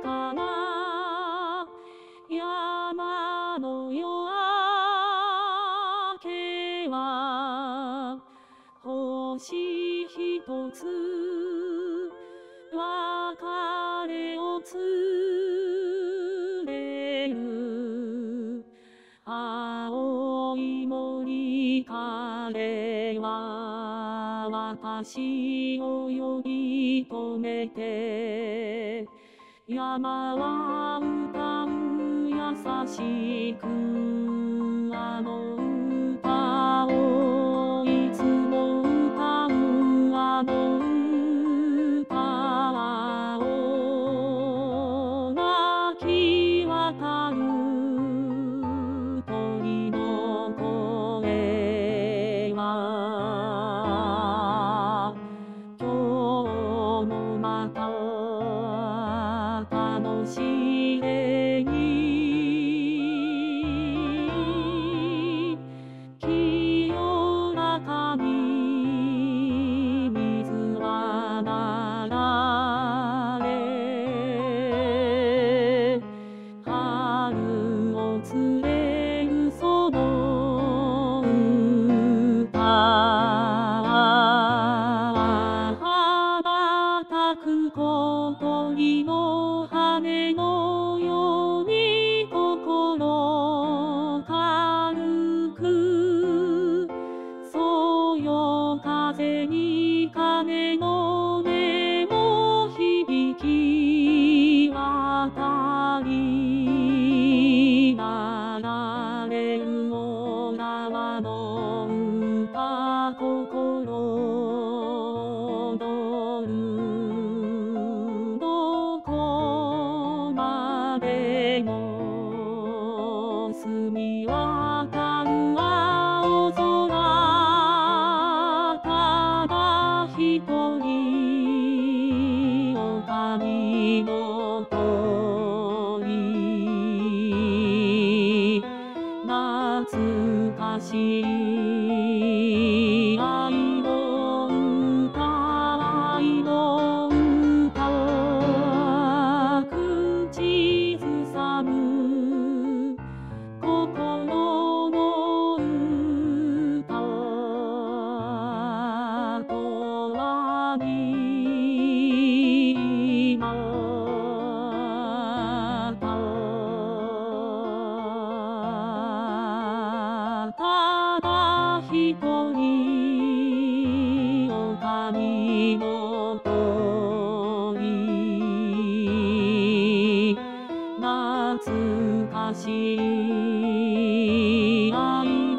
かな山の夜明けは星ひとつ別れを告げる青い森彼は私を呼び止めて山は歌う優しくあの歌をいつも歌うあの歌を泣き渡る鳥の声は今日もまた楽しげに清らかに水は流れ春を告げるその歌羽ばたく小鳥の羽のように心軽くそよ風に鐘の音も響き渡り流れる小川の歌心躍るどこまでも澄み渡る青空ただ一人狼の鳥懐かしい愛の歌愛の歌口ずさむ心の歌とは今ただ一人狼の鳥懐かしい愛